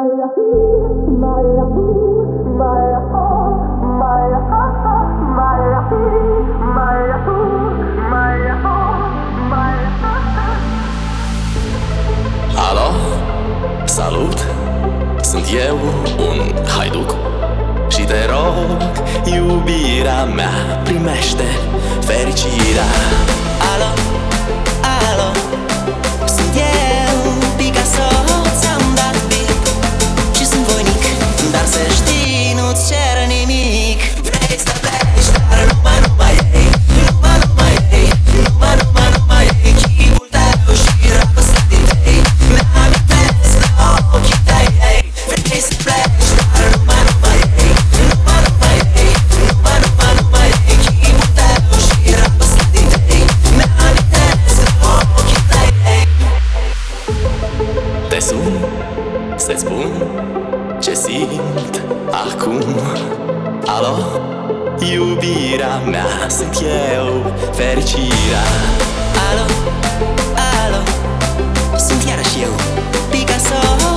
Alo, salut, sunt eu, un haiduc și te rog, iubirea mea, primește fericirea. Alo, alo, sunt eu, Picasso, ți-am dat beat și sunt voinic, dar să știi, nu-ți cer nimic. Vrei să pleci, dar numai ei, numai ei, numai ei, chipul tău și dragostea din tei, mi-amintesc de ochii tăi, ei. Vrei să pleci, dar numai ei, numai ei, numai ei, chipul tău și dragostea din tei, mi-amintesc de ochii tăi, ei. Te sun să-ți spun ce simt acum. Alo, iubirea mea, sunt eu, fericirea. Alo, alo, sunt iarăși eu, Picasso.